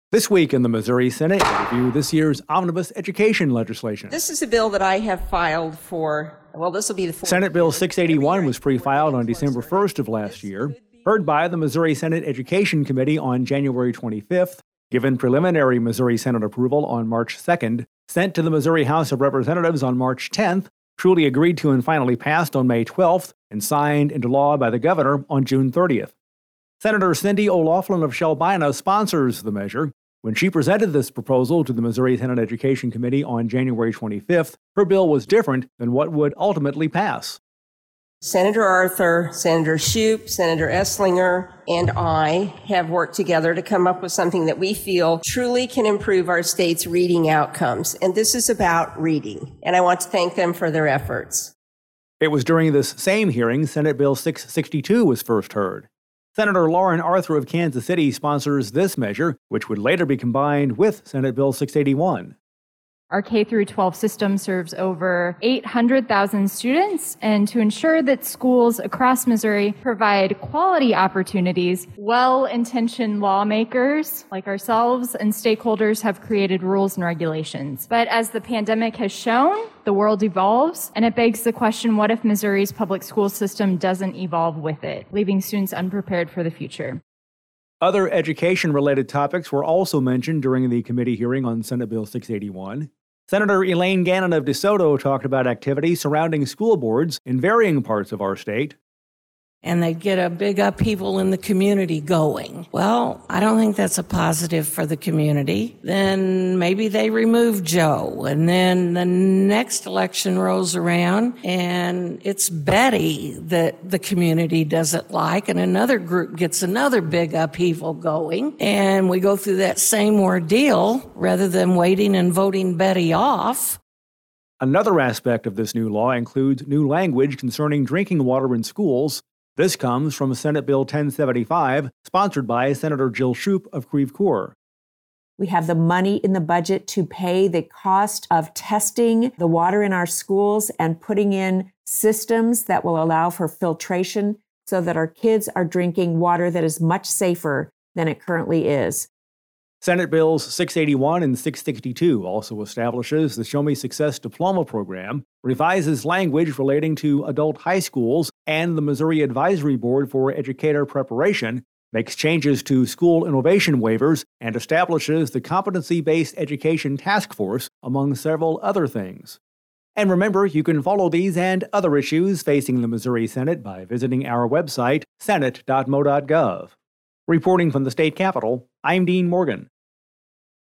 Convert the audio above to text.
This week in the Missouri Senate, we review this year's omnibus education legislation. This is a bill that I have filed for, this will be the fourth. Senate Bill 681 was pre-filed on December 1st of last year, heard by the Missouri Senate Education Committee on January 25th, given preliminary Missouri Senate approval on March 2nd, sent to the Missouri House of Representatives on March 10th, truly agreed to and finally passed on May 12th, and signed into law by the governor on June 30th. Senator Cindy O'Laughlin of Shelbina sponsors the measure. When she presented this proposal to the Missouri Senate Education Committee on January 25th, her bill was different than what would ultimately pass. Senator Arthur, Senator Shoup, Senator Esslinger, and I have worked together to come up with something that we feel truly can improve our state's reading outcomes. And this is about reading. And I want to thank them for their efforts. It was during this same hearing Senate Bill 662 was first heard. Senator Lauren Arthur of Kansas City sponsors this measure, which would later be combined with Senate Bill 681. Our K-12 system serves over 800,000 students, and to ensure that schools across Missouri provide quality opportunities, well-intentioned lawmakers like ourselves and stakeholders have created rules and regulations. But as the pandemic has shown, the world evolves, and it begs the question, what if Missouri's public school system doesn't evolve with it, leaving students unprepared for the future? Other education-related topics were also mentioned during the committee hearing on Senate Bill 681. Senator Elaine Gannon of DeSoto talked about activities surrounding school boards in varying parts of our state. And they get a big upheaval in the community going. Well, I don't think that's a positive for the community. Then maybe they remove Joe, and then the next election rolls around and it's Betty that the community doesn't like, and another group gets another big upheaval going, and we go through that same ordeal rather than waiting and voting Betty off. Another aspect of this new law includes new language concerning drinking water in schools. This comes from Senate Bill 1075, sponsored by Senator Jill Shoup of Creve Coeur. We have the money in the budget to pay the cost of testing the water in our schools and putting in systems that will allow for filtration so that our kids are drinking water that is much safer than it currently is. Senate Bills 681 and 662 also establishes the Show Me Success Diploma Program, revises language relating to adult high schools and the Missouri Advisory Board for Educator Preparation, makes changes to school innovation waivers, and establishes the Competency-Based Education Task Force, among several other things. And remember, you can follow these and other issues facing the Missouri Senate by visiting our website, senate.mo.gov. Reporting from the state capitol, I'm Dean Morgan.